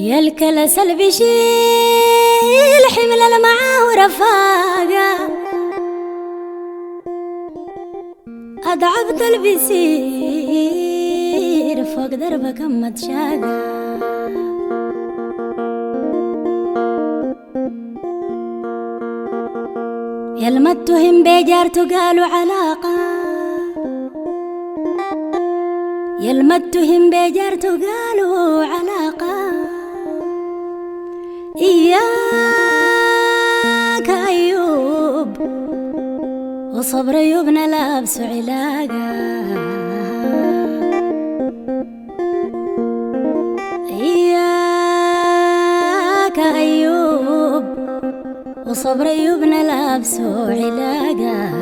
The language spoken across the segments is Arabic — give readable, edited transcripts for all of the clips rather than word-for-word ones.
يا الكلس اللي بيشيل حمل معاه ورفاقه، أضعف ذل بيسير فوق دربك أما تشاقه. يا المتهم بجارته قالوا علاقة، يا المتهم بجارته قالوا علاقة. إياك أيوب وصبر أيوبنا لابس علاقة، إياك أيوب وصبر أيوبنا لابس علاقة.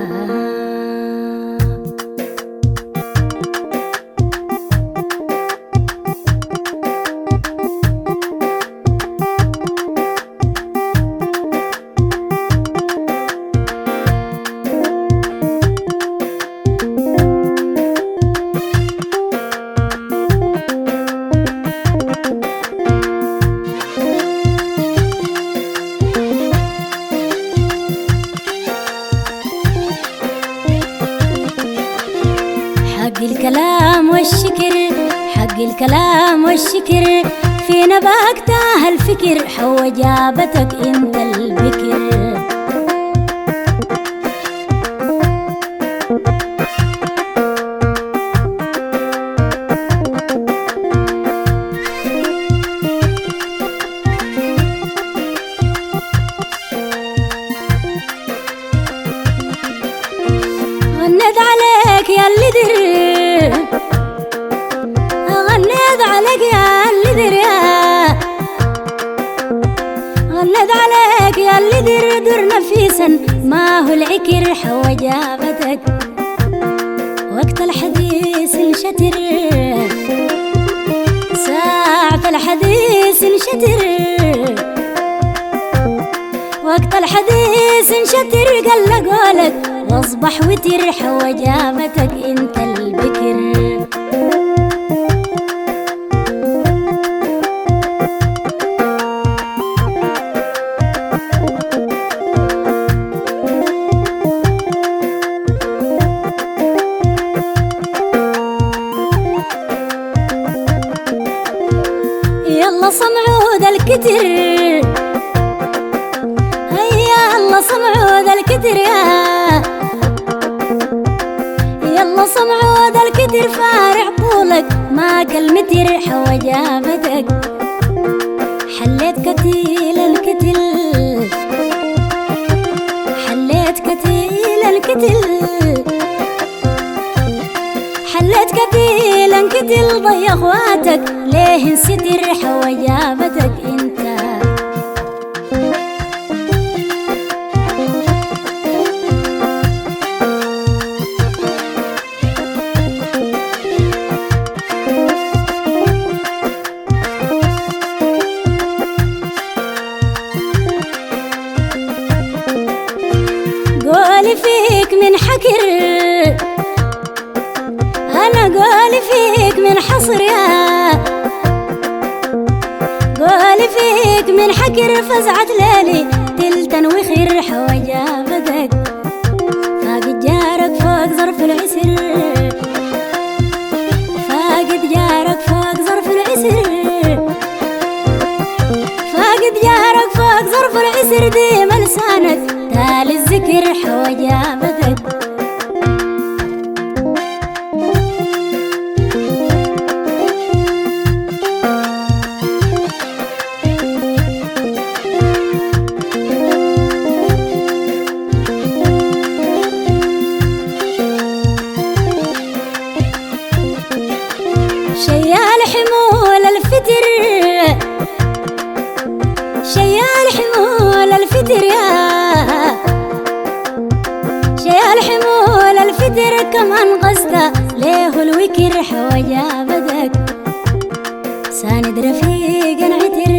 حق الكلام والشكر، حق الكلام والشكر، في نباك تاه الفكر، حو جابتك انت البكر. غنيت عليك يا اللي در، غنيت عليك يا اللي در، غنيت عليك يا اللي در، در نفيسا ما هو العكر، حو جابتك وقت الحديث انشتر، ساعة الحديث انشتر، وقت الحديث انشتر، قال قولك واصبح وتر، حو جابتك انت البكر. يلا صمعوا ذا الكتر، يلا صمعوا ذا الكتر، يلا صمعوا ذا الكتر، فارع طولك ما كالمتر، حو جابتك حليت كتيل الكتل، حليت كتيل الكتل، حليت كتيل الكتل، ضي اخواتك ليه انستر، حو جابتك انت. قولي فيك من حكر، أنا قولي فيك من حصر، يا قولي فيك من حكر، فزعت ليلي تلتن وخير، حو جابتك فاقد جارك فوق ظرف العسر، فاقد جارك فوق ظرف العسر، فاقد جارك فوق ظرف العسر، ديما لسانك تالي الذكر، حو جابتك. شيال حمول الفتر، شيال حمول الفتر، يا شيال حمول الفتر، كمان قصده ليه الوكر، حو جابتك ساند رفيق عتر،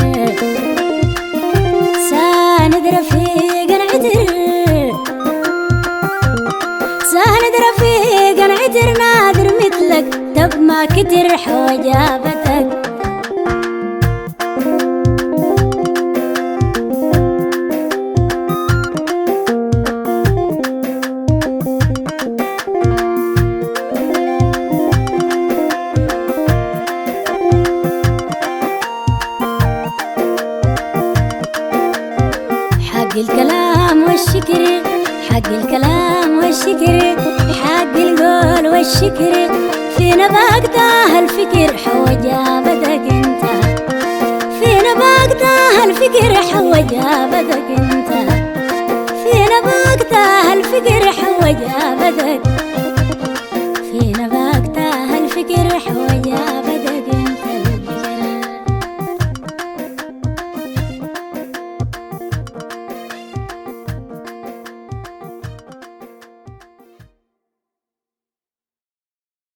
ساند رفيق عتر، ساند رفيق عتر، نادر مثلك دب ما كتر، حو جابتك. حق الكلام والشكر، حق الكلام والشكر، حق القول والشكر، فينا باقتها الفكر حوج ابدك انت، فينا باقتها الفكر حوج ابدك انت، فينا باقتها الفكر حوج ابدك.